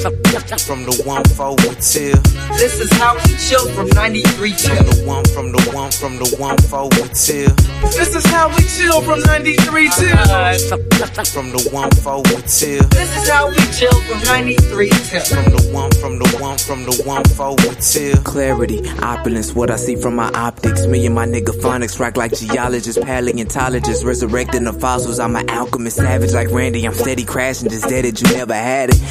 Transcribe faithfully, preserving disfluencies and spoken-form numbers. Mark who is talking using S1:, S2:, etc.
S1: From the one four till.
S2: This is how we chill from ninety-three till.
S1: From the one, from the one, from the one four till.
S2: This is how we chill from ninety-three till.
S1: From the one four till.
S2: This is how we chill from ninety-three till.
S1: From the one, from the one, from the one four till.
S3: Clarity, opulence, what I see from my optics. Me and my nigga phonics rock like geologists, paleontologists, resurrecting the fossils. I'm an alchemist, savage like Randy. I'm steady crashing, just dead it, you never had it.